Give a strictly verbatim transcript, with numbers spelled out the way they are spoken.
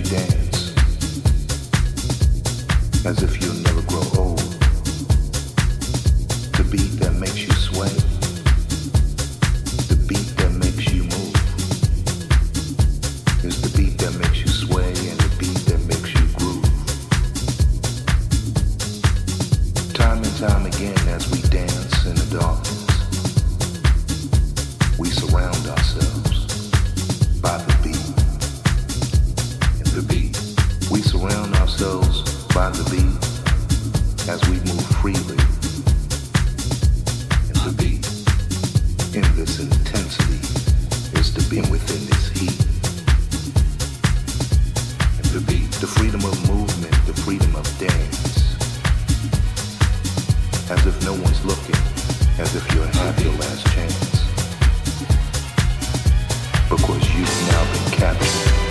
dance as if you'll never grow old. The beat that makes you sway, the beat that makes you move, is the beat that makes you sway and the beat that makes you groove. Time and time again as we dance in the darkness, we surround ourselves by the beat. And the beat. We surround ourselves by the beat as we move freely in the beat. In this intensity is to be within this heat. And the beat. The freedom of movement, the freedom of dance. As if no one's looking, as if you're having your last chance. Because you've now been captured.